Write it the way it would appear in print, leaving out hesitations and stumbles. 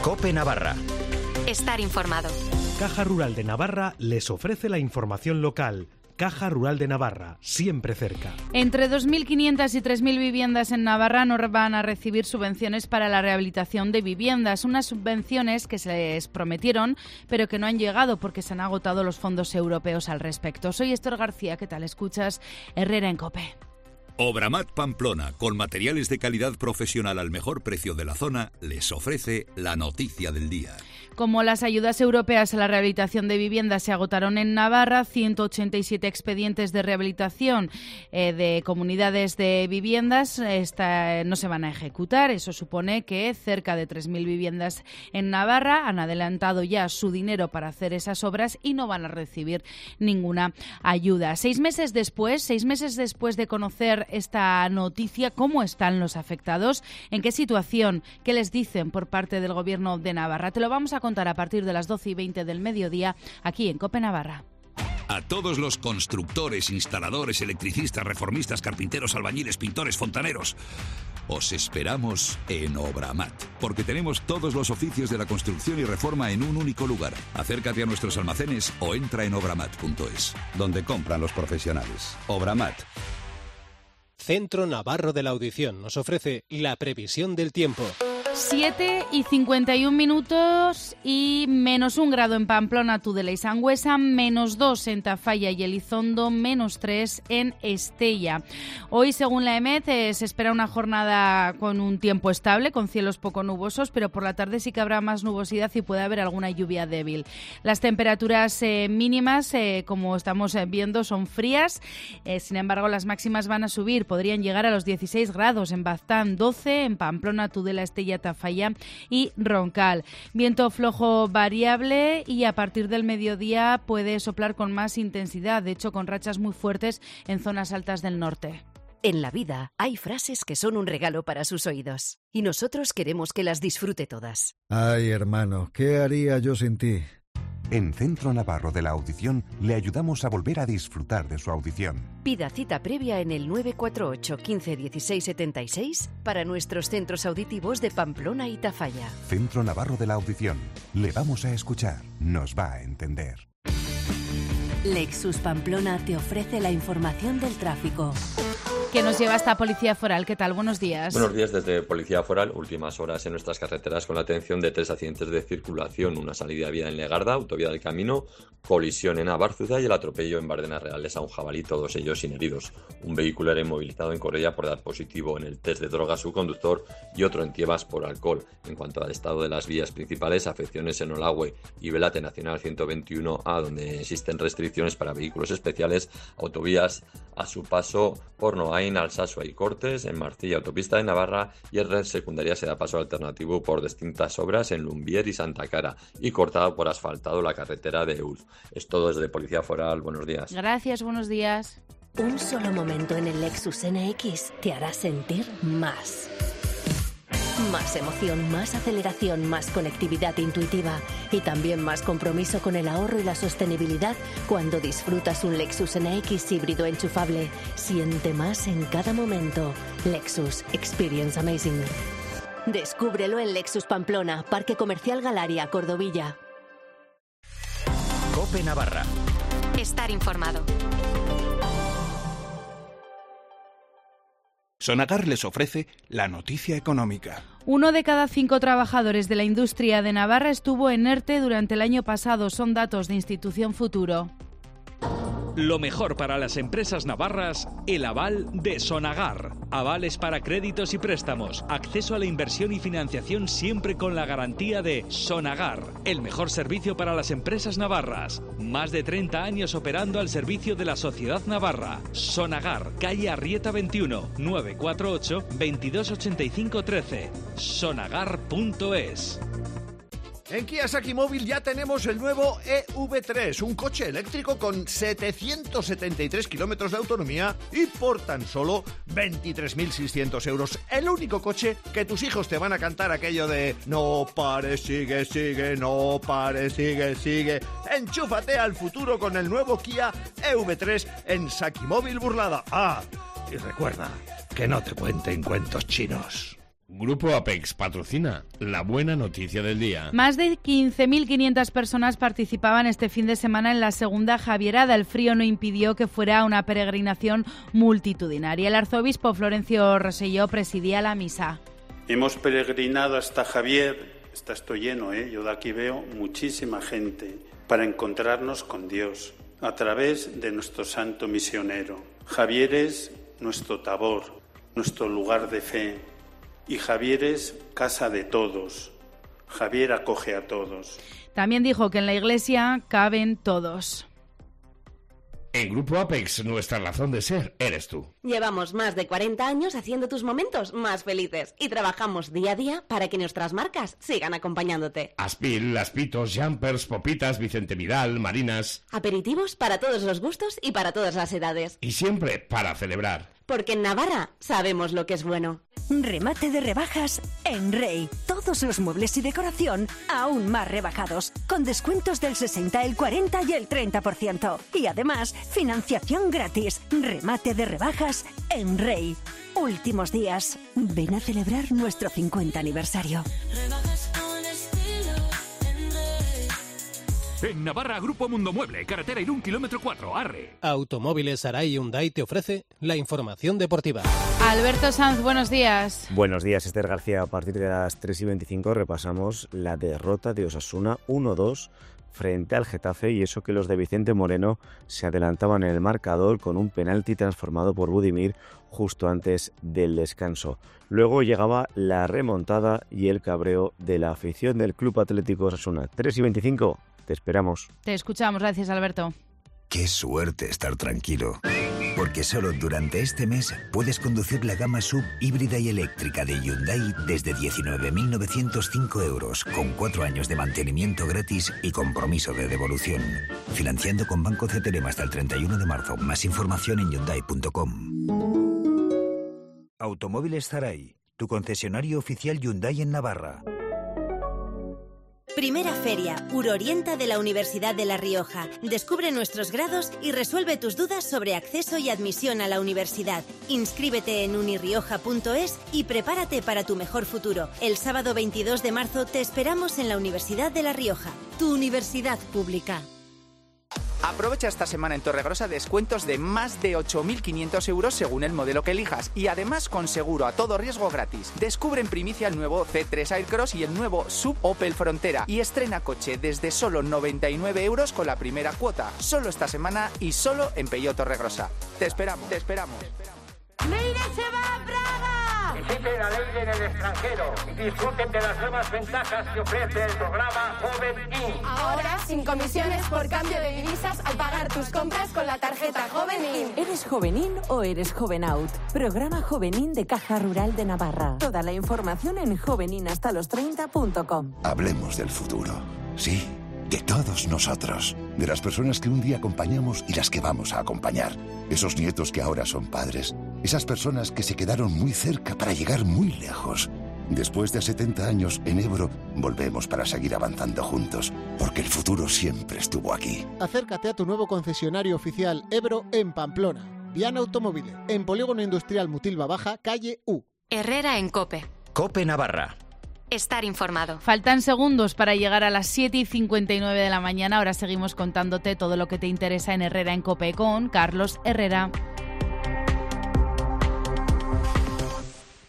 COPE Navarra. Estar informado. Caja Rural de Navarra les ofrece la información local. Caja Rural de Navarra, siempre cerca. Entre 2.500 y 3.000 viviendas en Navarra no van a recibir subvenciones para la rehabilitación de viviendas. Unas subvenciones que se les prometieron, pero que no han llegado porque se han agotado los fondos europeos al respecto. Soy Esther García, ¿qué tal? Escuchas Herrera en COPE. Obramat Pamplona, con materiales de calidad profesional al mejor precio de la zona, les ofrece la noticia del día. Como las ayudas europeas a la rehabilitación de viviendas se agotaron en Navarra, 187 expedientes de rehabilitación de comunidades de viviendas no se van a ejecutar. Eso supone que cerca de 3.000 viviendas en Navarra han adelantado ya su dinero para hacer esas obras y no van a recibir ninguna ayuda. 6 meses después de conocer esta noticia, ¿cómo están los afectados? ¿En qué situación? ¿Qué les dicen por parte del Gobierno de Navarra? Te lo vamos a contar a partir de las 12:20 del mediodía aquí en COPE Navarra. A todos los constructores, instaladores, electricistas, reformistas, carpinteros, albañiles, pintores, fontaneros, os esperamos en Obramat, porque tenemos todos los oficios de la construcción y reforma en un único lugar. Acércate a nuestros almacenes o entra en obramat.es, donde compran los profesionales. Obramat. Centro Navarro de la Audición nos ofrece la previsión del tiempo. 7:51 y -1 grado en Pamplona, Tudela y Sangüesa, -2 en Tafalla y Elizondo, -3 en Estella. Hoy, según la EMET, se espera una jornada con un tiempo estable, con cielos poco nubosos, pero por la tarde sí que habrá más nubosidad y puede haber alguna lluvia débil. Las temperaturas mínimas, como estamos viendo, son frías. Sin embargo, las máximas van a subir. Podrían llegar a los 16 grados en Baztán, 12 en Pamplona, Tudela, Estella, Tafalla y Roncal. Viento flojo variable y a partir del mediodía puede soplar con más intensidad, de hecho con rachas muy fuertes en zonas altas del norte. En la vida hay frases que son un regalo para sus oídos y nosotros queremos que las disfrute todas. Ay, hermano, ¿qué haría yo sin ti? En Centro Navarro de la Audición le ayudamos a volver a disfrutar de su audición. Pida cita previa en el 948 15 16 76 para nuestros centros auditivos de Pamplona y Tafalla. Centro Navarro de la Audición. Le vamos a escuchar. Nos va a entender. Lexus Pamplona te ofrece la información del tráfico. Que nos lleva hasta Policía Foral. ¿Qué tal? Buenos días. Buenos días desde Policía Foral. Últimas horas en nuestras carreteras con la atención de 3 accidentes de circulación. Una salida de vía en Legarda, autovía del Camino, colisión en Abárzuza y el atropello en Bardenas Reales a un jabalí, todos ellos sin heridos. Un vehículo era inmovilizado en Corella por dar positivo en el test de droga a su conductor y otro en Tiebas por alcohol. En cuanto al estado de las vías principales, afecciones en Olagüe y Velate Nacional 121A, donde existen restricciones para vehículos especiales, autovías a su paso por Noain, Alsasua y Cortes, en Marcilla, autopista de Navarra, y en red secundaria se da paso alternativo por distintas obras en Lumbier y Santa Cara y cortada por asfaltado la carretera de Euz. Es todo desde Policía Foral. Buenos días. Gracias, buenos días. Un solo momento en el Lexus NX te hará sentir más. Más emoción, más aceleración, más conectividad intuitiva y también más compromiso con el ahorro y la sostenibilidad cuando disfrutas un Lexus NX híbrido enchufable. Siente más en cada momento. Lexus Experience Amazing. Descúbrelo en Lexus Pamplona, Parque Comercial Galaria, Cordovilla. COPE Navarra. Estar informado. Sonagar les ofrece la noticia económica. 1 de cada 5 trabajadores de la industria de Navarra estuvo en ERTE durante el año pasado. Son datos de Institución Futuro. Lo mejor para las empresas navarras, el aval de Sonagar. Avales para créditos y préstamos, acceso a la inversión y financiación siempre con la garantía de Sonagar. El mejor servicio para las empresas navarras. Más de 30 años operando al servicio de la sociedad navarra. Sonagar, calle Arrieta 21, 948 2285 13. Sonagar.es. En Kia Saki Móvil ya tenemos el nuevo EV3, un coche eléctrico con 773 kilómetros de autonomía y por tan solo 23.600 euros. El único coche que tus hijos te van a cantar aquello de no pares, sigue, sigue, no pares, sigue, sigue. Enchúfate al futuro con el nuevo Kia EV3 en Saki Móvil Burlada. Ah, y recuerda que no te cuenten cuentos chinos. Grupo Apex patrocina la buena noticia del día. Más de 15.500 personas participaban este fin de semana en la segunda Javierada. El frío no impidió que fuera una peregrinación multitudinaria. El arzobispo Florencio Rosselló presidía la misa. Hemos peregrinado hasta Javier, está esto lleno, yo de aquí veo muchísima gente, para encontrarnos con Dios a través de nuestro santo misionero. Javier es nuestro tabor, nuestro lugar de fe. Y Javier es casa de todos. Javier acoge a todos. También dijo que en la iglesia caben todos. En Grupo Apex, nuestra razón de ser eres tú. Llevamos más de 40 años haciendo tus momentos más felices y trabajamos día a día para que nuestras marcas sigan acompañándote. Aspil, Aspitos, Jumpers, Popitas, Vicente Vidal, Marinas. Aperitivos para todos los gustos y para todas las edades. Y siempre para celebrar. Porque en Navarra sabemos lo que es bueno. Remate de rebajas en Rey. Todos los muebles y decoración aún más rebajados, con descuentos del 60, el 40 y el 30%. Y además, financiación gratis. Remate de rebajas en Rey. Últimos días. Ven a celebrar nuestro 50 aniversario. En Navarra, Grupo Mundo Mueble, carretera Irún, kilómetro 4, Arre. Automóviles Aray Hyundai te ofrece la información deportiva. Alberto Sanz, buenos días. Buenos días, Esther García. A partir de las 3:25 repasamos la derrota de Osasuna 1-2 frente al Getafe, y eso que los de Vicente Moreno se adelantaban en el marcador con un penalti transformado por Budimir justo antes del descanso. Luego llegaba la remontada y el cabreo de la afición del Club Atlético Osasuna. 3:25. Te esperamos. Te escuchamos, gracias Alberto. Qué suerte estar tranquilo, porque solo durante este mes puedes conducir la gama SUV híbrida y eléctrica de Hyundai desde 19.905 euros, con 4 años de mantenimiento gratis y compromiso de devolución. Financiando con Banco CTLM hasta el 31 de marzo. Más información en Hyundai.com. Automóviles Zaray, tu concesionario oficial Hyundai en Navarra. Primera Feria Urorienta de la Universidad de La Rioja. Descubre nuestros grados y resuelve tus dudas sobre acceso y admisión a la universidad. Inscríbete en unirioja.es y prepárate para tu mejor futuro. El sábado 22 de marzo te esperamos en la Universidad de La Rioja, tu universidad pública. Aprovecha esta semana en Torregrosa descuentos de más de 8.500 euros según el modelo que elijas, y además con seguro a todo riesgo gratis. Descubre en primicia el nuevo C3 Aircross y el nuevo Sub Opel Frontera, y estrena coche desde solo 99 euros con la primera cuota. Solo esta semana y solo en Peugeot Torregrosa. Te esperamos, te esperamos. ¡Leire se va a Praga! Visiten a Leire en el extranjero y disfruten de las nuevas ventajas que ofrece el programa Joven In. Ahora sin comisiones por cambio de divisas al pagar tus compras con la tarjeta Joven In. ¿Eres Jovenín o eres Joven Out? Programa Jovenín de Caja Rural de Navarra. Toda la información en joveninhastalostreinta.com. Hablemos del futuro. Sí, de todos nosotros. De las personas que un día acompañamos y las que vamos a acompañar. Esos nietos que ahora son padres. Esas personas que se quedaron muy cerca para llegar muy lejos. Después de 70 años, en Ebro, volvemos para seguir avanzando juntos, porque el futuro siempre estuvo aquí. Acércate a tu nuevo concesionario oficial Ebro en Pamplona. Viana Automóviles, en Polígono Industrial Mutilva Baja, calle U. Herrera en COPE. COPE Navarra. Estar informado. Faltan segundos para llegar a las 7:59 de la mañana. Ahora seguimos contándote todo lo que te interesa en Herrera en COPE con Carlos Herrera.